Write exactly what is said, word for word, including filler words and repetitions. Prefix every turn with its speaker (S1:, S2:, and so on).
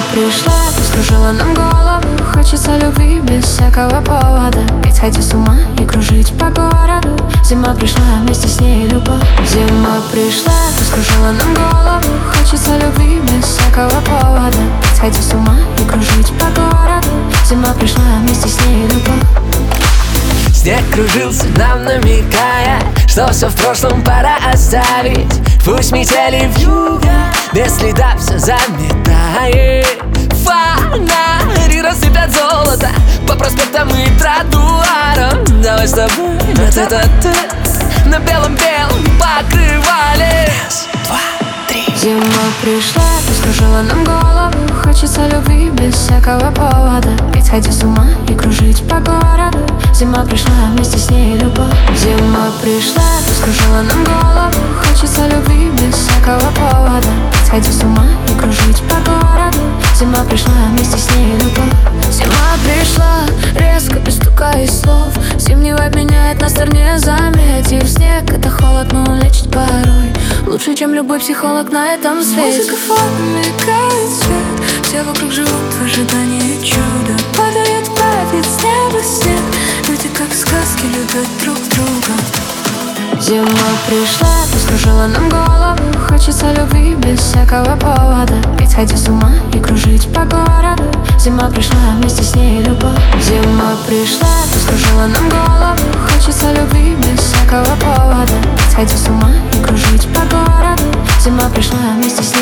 S1: пришла, ты вскружила нам голову. Хочется любви без всякого повода. Ведь сойти с ума и кружить по городу. Зима пришла, вместе с ней любовь. Зима пришла, ты вскружила нам голову. Хочется любви без всякого повода. Ведь сойти с ума и кружить по городу. Зима пришла, вместе с ней любовь.
S2: Снег кружился нам, намекая, что все в прошлом пора оставить. Пусть метели вьюга, без следа все заметает. Фонари рассыпят золото по проспектам и тротуарам. Давай с тобой на тет-а-тет, на белом-белом покрывале. Раз, два, три.
S1: Зима пришла, ты вскружила нам голову. Хочется любви без всякого повода. Ведь сойти с ума и кружить по городу. Зима пришла, вместе с ней любовь. Зима пришла, ты вскружила нам голову. Хочется любви без всякого повода. Ведь сойти с ума и кружить по городу. Зима пришла, вместе с ней любовь. Зима пришла, резко, без стука и слов. Зимний вайб меняет настроение, заметив снег. Это холод, но он лечит порой лучше, чем любой психолог на этом свете.
S3: Музыка фоном мелькает свет. Все вокруг живут в ожидании чуда. Падает, падает с неба снег. Люди как сказки любят друг друга.
S1: Зима пришла, ты вскружила нам голову. Хочется любви без всякого повода. Ведь сойти с ума и кружить по городу. Зима пришла, вместе с ней любовь. Зима пришла, ты вскружила нам голову. Хочется любви без всякого повода. Ведь сойти с ума и кружить по городу. Зима пришла, вместе с ней